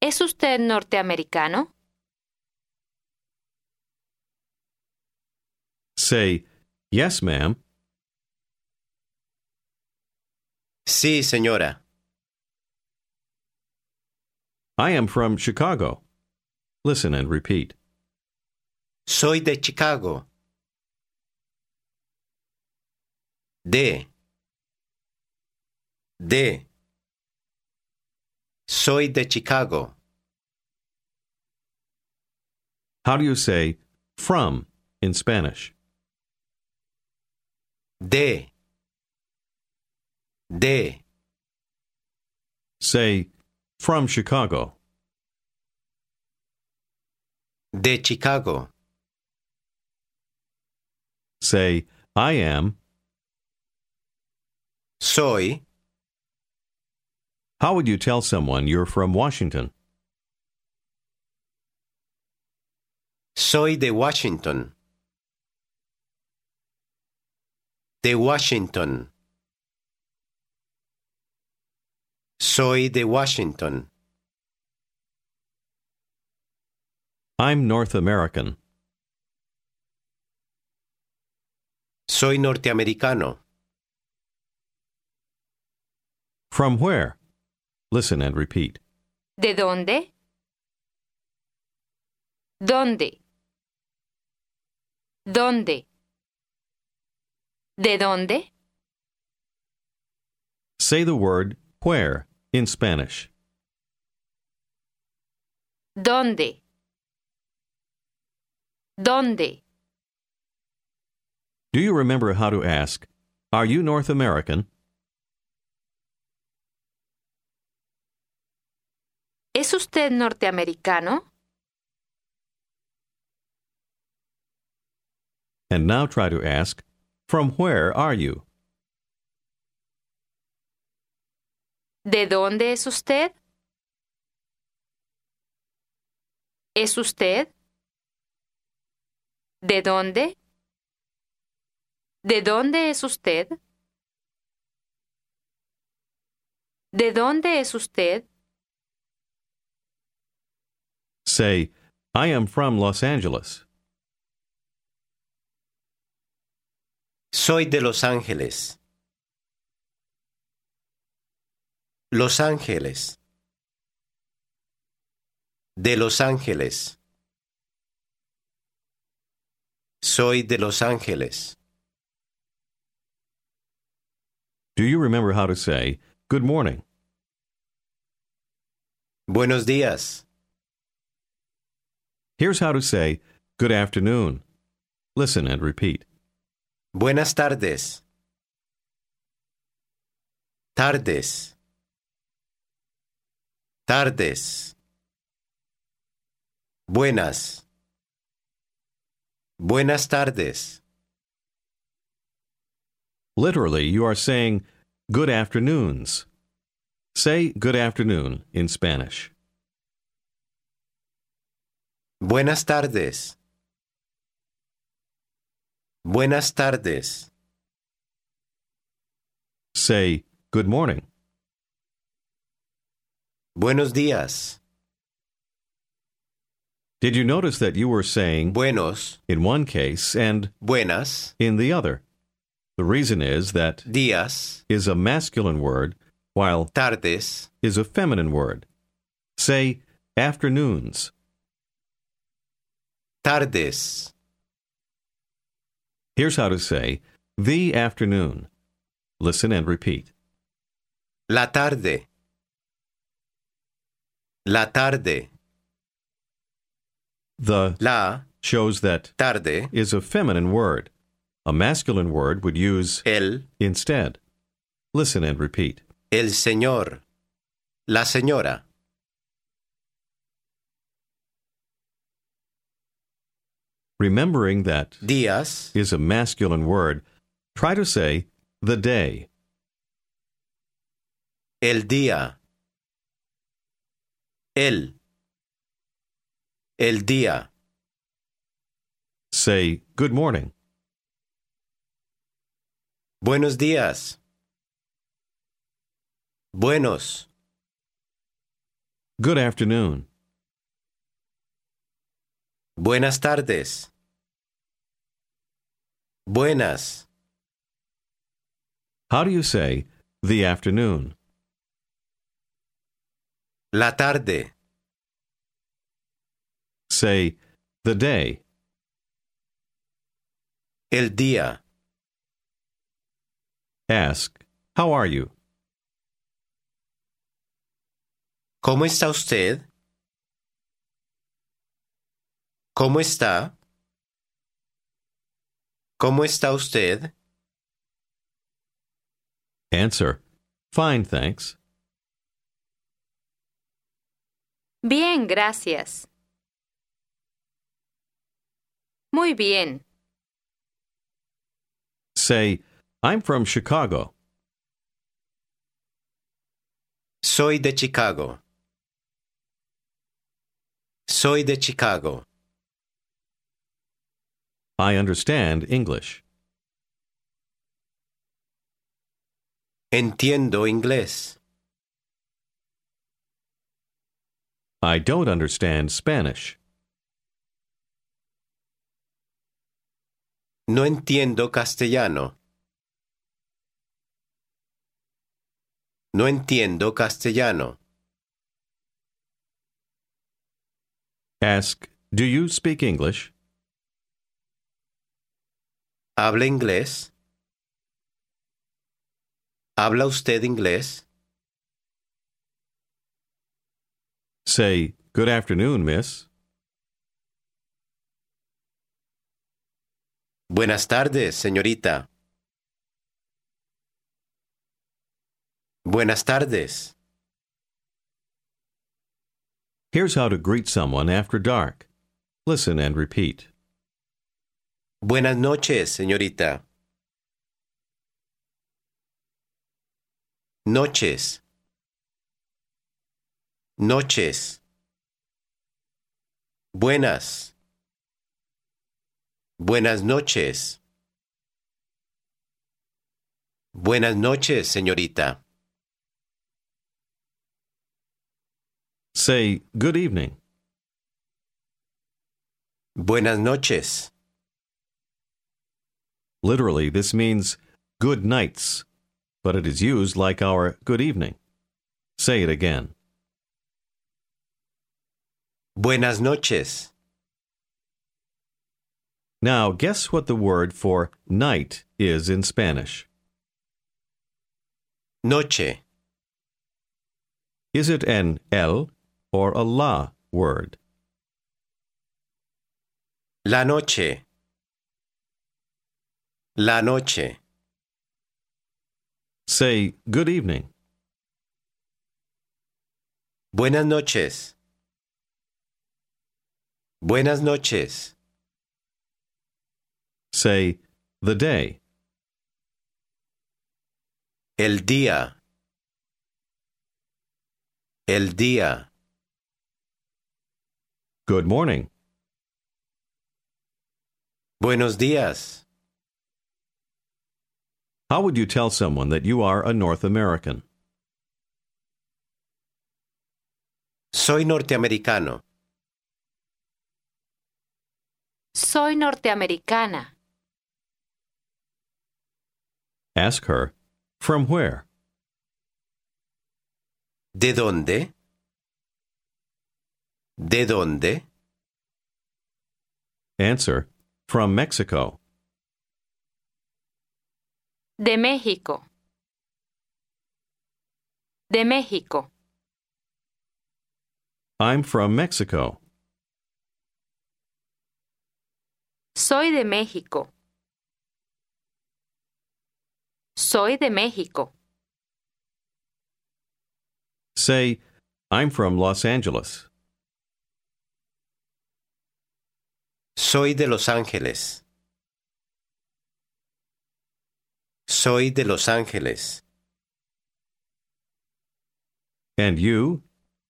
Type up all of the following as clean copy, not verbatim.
¿Es usted norteamericano? Say, yes, ma'am. Sí, señora. I am from Chicago. Listen and repeat. Soy de Chicago. De. Soy de Chicago. How do you say from in Spanish? De. Say, from Chicago. De Chicago. Say, I am. Soy. How would you tell someone you're from Washington? Soy de Washington. De Washington. Soy de Washington. I'm North American. Soy norteamericano. From where? Listen and repeat. ¿De dónde? ¿Dónde? ¿Dónde? ¿De dónde? Say the word where in Spanish. ¿Dónde? ¿Dónde? Do you remember how to ask, are you North American? ¿Es usted norteamericano? And now try to ask, from where are you? ¿De dónde es usted? ¿Es usted? ¿De dónde? ¿De dónde es usted? ¿De dónde es usted? Say, I am from Los Angeles. Soy de Los Ángeles. Los Ángeles. De Los Ángeles. Soy de Los Ángeles. Do you remember how to say, good morning? Buenos días. Here's how to say, good afternoon. Listen and repeat. Buenas tardes. Tardes. Tardes. Buenas. Buenas tardes. Literally, you are saying, good afternoons. Say good afternoon in Spanish. Buenas tardes. Buenas tardes. Say good morning. Buenos días. Did you notice that you were saying Buenos. in one case and Buenas. in the other? The reason is that Días. is a masculine word, while Tardes. is a feminine word. Say afternoons. Tardes. Here's how to say the afternoon. Listen and repeat. La tarde. La tarde. The La shows that tarde. is a feminine word. A masculine word would use El. instead. Listen and repeat. El señor. La señora. Remembering that Días. is a masculine word, try to say the day. El día. El. El día. Say good morning. Buenos días. Buenos. good afternoon. Buenas tardes. Buenas. How do you say the afternoon? La tarde. Say the day. El día. Ask, how are you? ¿Cómo está usted? ¿Cómo está? ¿Cómo está usted? Answer, fine, thanks. Bien, gracias. Muy bien. Say, I'm from Chicago. Soy de Chicago. Soy de Chicago. I understand English. Entiendo inglés. I don't understand Spanish. No entiendo castellano. No entiendo castellano. Ask, do you speak English? ¿Habla inglés? ¿Habla usted inglés? Say, good afternoon, miss. Buenas tardes, señorita. Buenas tardes. Here's how to greet someone after dark. Listen and repeat. Buenas noches, señorita. Noches. Noches. Buenas. Buenas noches. Buenas noches, señorita. Say, good evening. Buenas noches. Literally, this means good nights, but it is used like our good evening. Say it again. Buenas noches. Now, guess what the word for night is in Spanish. Noche. Is it an el or a la word? La noche. La noche. Say, good evening. Buenas noches. Buenas noches. Say, the day. El día. El día. Good morning. Buenos días. How would you tell someone that you are a North American? Soy norteamericano. Soy norteamericana. Ask her, from where? ¿De dónde? ¿De dónde? Answer, from Mexico. De México. De México. I'm from Mexico. Soy de México. Soy de México. Say, I'm from Los Angeles. Soy de Los Ángeles. Soy de Los Ángeles. And you?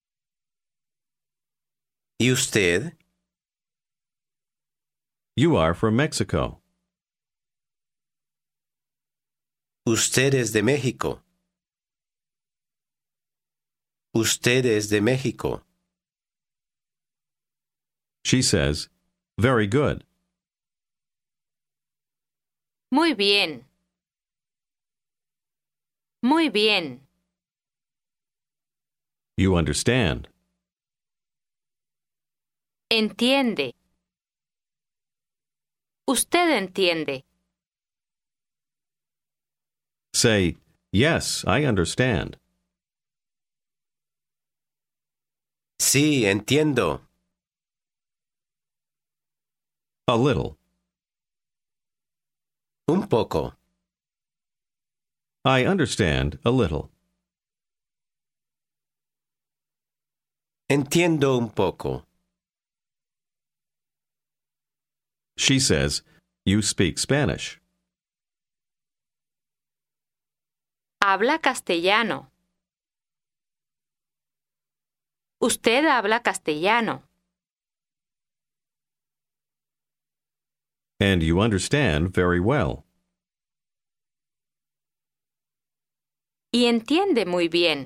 ¿Y usted? You are from Mexico. Usted es de México. Usted es de México. She says, very good. Muy bien. Muy bien. You understand. Entiende. Usted entiende. Say, yes, I understand. Sí, entiendo. A little. Un poco. I understand a little. Entiendo un poco. She says, you speak Spanish. Habla castellano. Usted habla castellano. And you understand very well. Y entiende muy bien.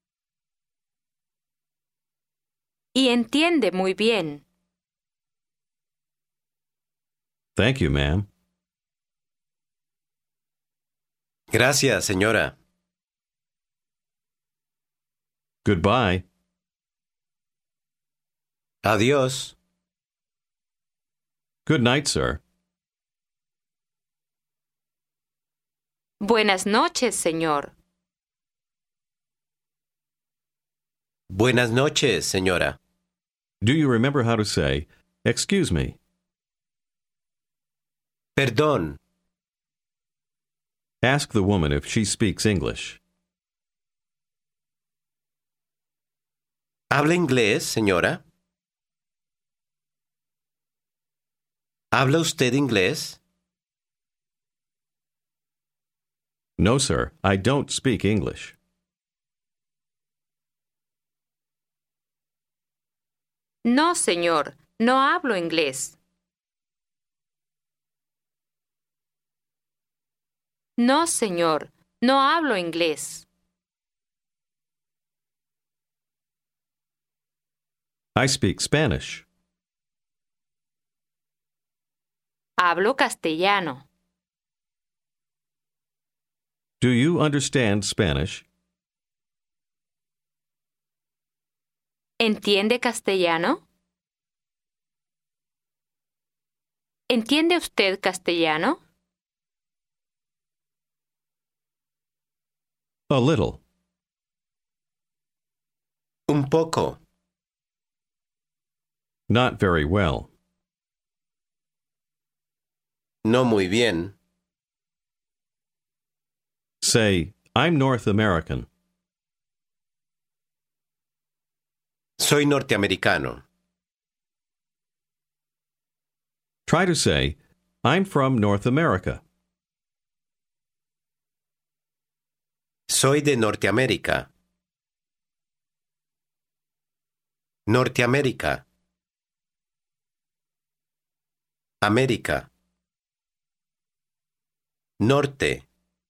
Y entiende muy bien. Thank you, ma'am. Gracias, señora. Goodbye. Adiós. Good night, sir. Buenas noches, señor. Buenas noches, señora. Do you remember how to say, excuse me? Perdón. Ask the woman if she speaks English. ¿Habla inglés, señora? ¿Habla usted inglés? No, sir, I don't speak English. No, señor, no hablo inglés. No, señor, no hablo inglés. I speak Spanish. Hablo castellano. Do you understand Spanish? ¿Entiende castellano? ¿Entiende usted castellano? A little. Un poco. Not very well. No muy bien. Say, I'm North American. Soy norteamericano. Try to say, I'm from North America. Soy de Norteamérica. Norteamérica. América. Norte.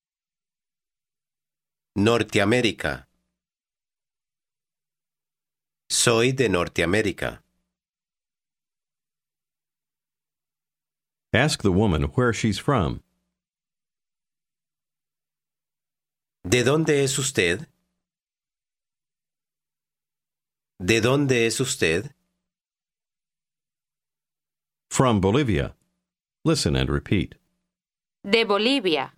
Norteamérica. Soy de Norteamérica. Ask the woman where she's from. ¿De dónde es usted? ¿De dónde es usted? From Bolivia. Listen and repeat. De Bolivia.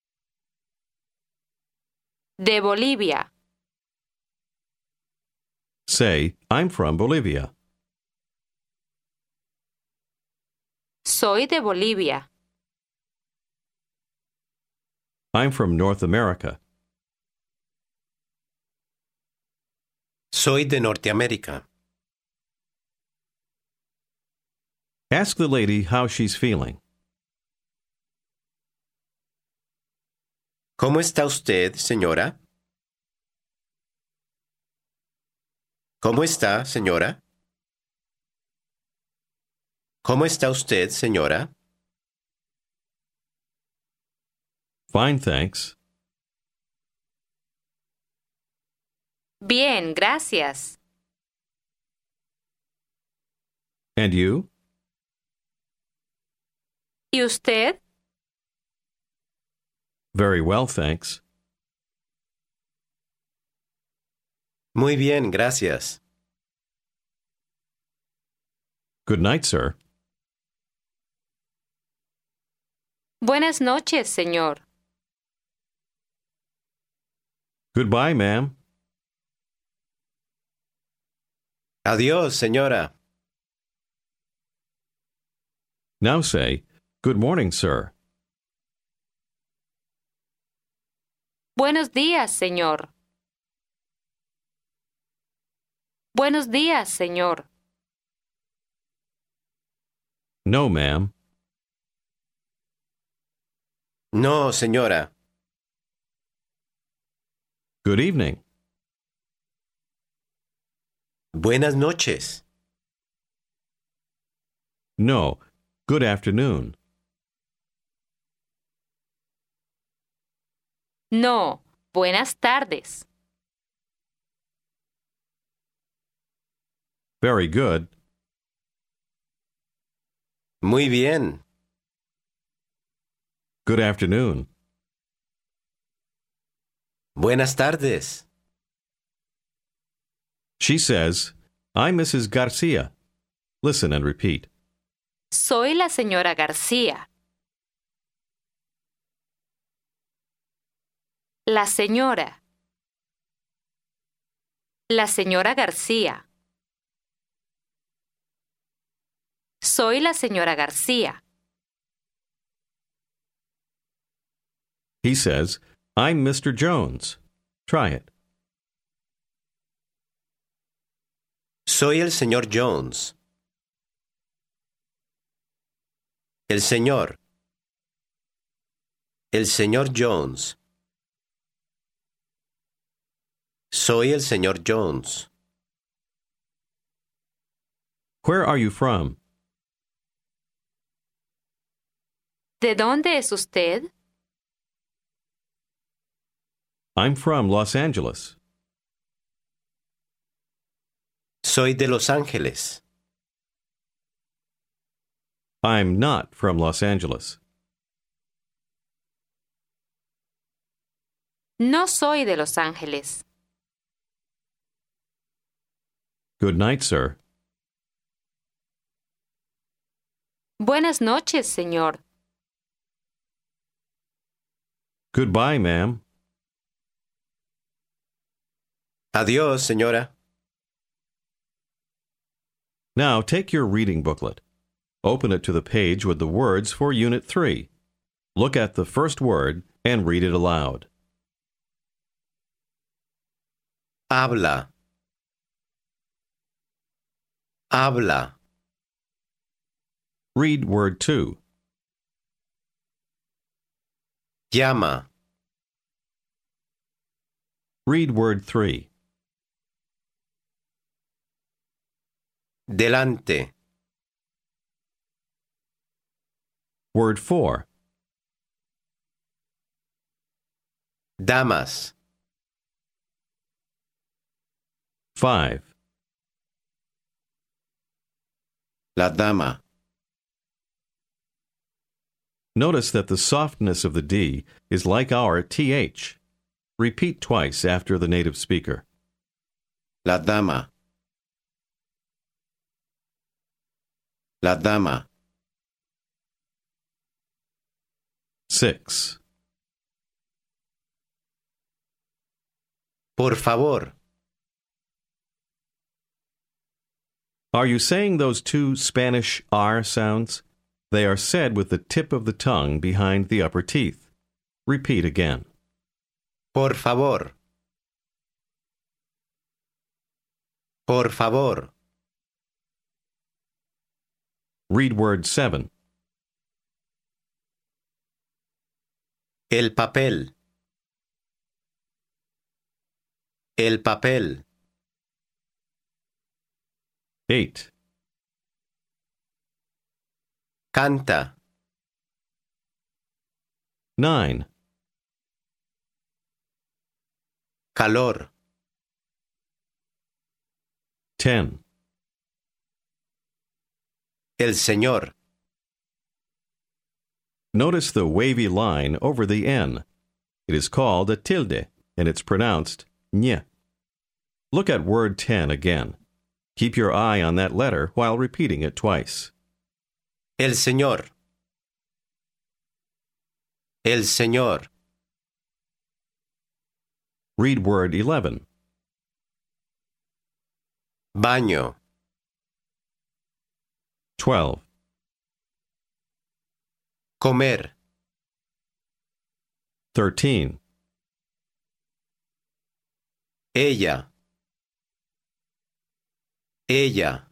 De Bolivia. Say, I'm from Bolivia. Soy de Bolivia. I'm from North America. Soy de Norteamérica. Ask the lady how she's feeling. ¿Cómo está usted, señora? ¿Cómo está, señora? ¿Cómo está usted, señora? Fine, thanks. Bien, gracias. And you? ¿Y usted? Very well, thanks. Muy bien, gracias. Good night, sir. Buenas noches, señor. Goodbye, ma'am. Adiós, señora. Now say, good morning, sir. Buenos días, señor. Buenos días, señor. No, ma'am. No, señora. Good evening. Buenas noches. No, good afternoon. No, buenas tardes. Very good. Muy bien. Good afternoon. Buenas tardes. She says, I'm Mrs. Garcia. Listen and repeat. Soy la señora García. La señora. La señora García. Soy la señora García. He says, I'm Mr. Jones. Try it. Soy el señor Jones. El señor. El señor Jones. Soy el señor Jones. Where are you from? ¿De dónde es usted? I'm from Los Angeles. Soy de Los Ángeles. I'm not from Los Angeles. No soy de Los Ángeles. Good night, sir. Buenas noches, señor. Goodbye, ma'am. Adiós, señora. Now take your reading booklet. Open it to the page with the words for Unit 3. Look at the first word and read it aloud. Habla. Habla. Read word 2. Llama. Read word 3. Delante. Word 4. Damas. 5. La dama. Notice that the softness of the D is like our TH. Repeat twice after the native speaker. La dama. La dama. 6. Por favor. Are you saying those two Spanish R sounds? They are said with the tip of the tongue behind the upper teeth. Repeat again. Por favor. Por favor. Read word 7. El papel. El papel. 8. Canta. 9. Calor. 10. El señor. Notice the wavy line over the N. It is called a tilde, and it's pronounced ñ. Look at word 10 again. Keep your eye on that letter while repeating it twice. El señor. El señor. Read word 11. Baño. 12. Comer. 13. Ella. Ella.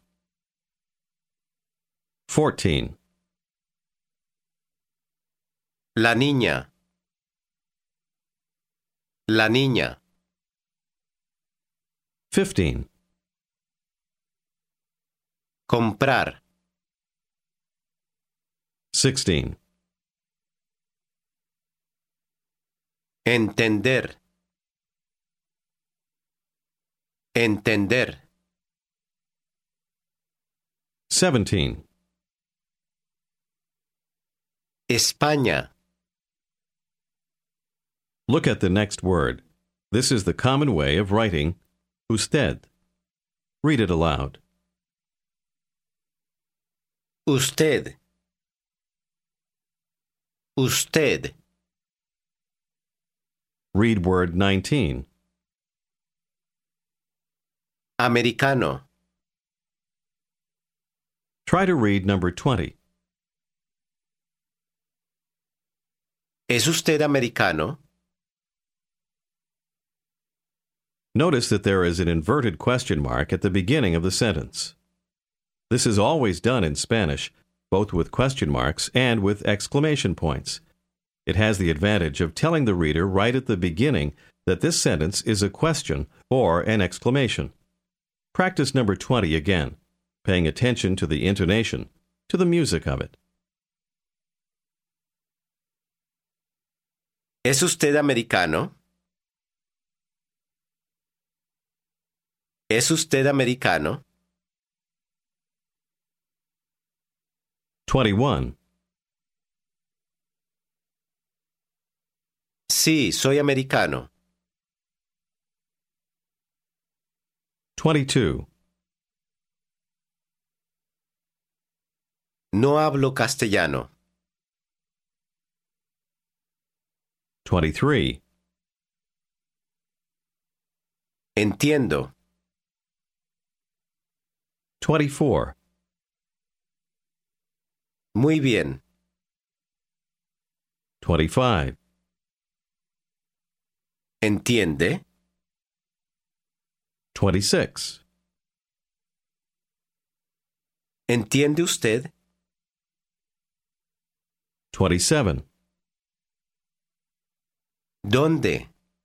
14. La niña. La niña. 15. Comprar. 16. Entender. Entender. 17. España. Look at the next word. This is the common way of writing usted. Read it aloud. Usted. Usted. Read word 19. Americano. Try to read number 20. ¿Es usted americano? Notice that there is an inverted question mark at the beginning of the sentence. This is always done in Spanish, both with question marks and with exclamation points. It has the advantage of telling the reader right at the beginning that this sentence is a question or an exclamation. Practice number 20 again, paying attention to the intonation, to the music of it. ¿Es usted americano? ¿Es usted americano? 21. Sí, soy americano. 22. No hablo castellano. 23. Entiendo. 24. Muy bien. 25. ¿Entiende? 26. ¿Entiende usted? 27. ¿Dónde?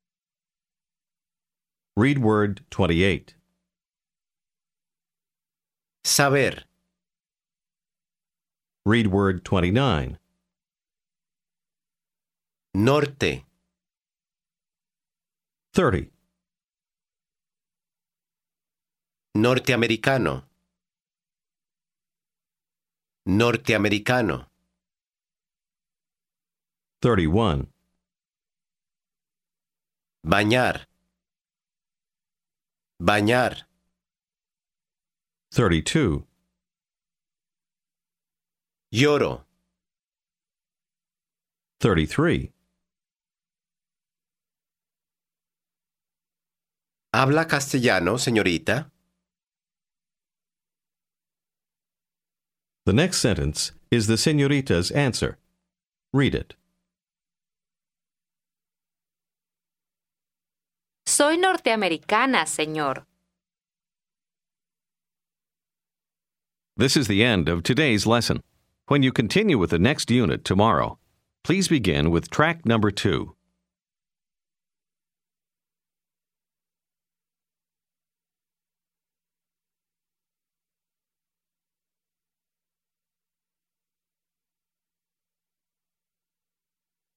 Read word 28. Saber. Read word 29. Norte. 30. Norteamericano. Norteamericano. 31. Bañar. Bañar. 32. Lloro. 33. ¿Habla castellano, señorita? The next sentence is the señorita's answer. Read it. Soy norteamericana, señor. This is the end of today's lesson. When you continue with the next unit tomorrow, please begin with track number 2.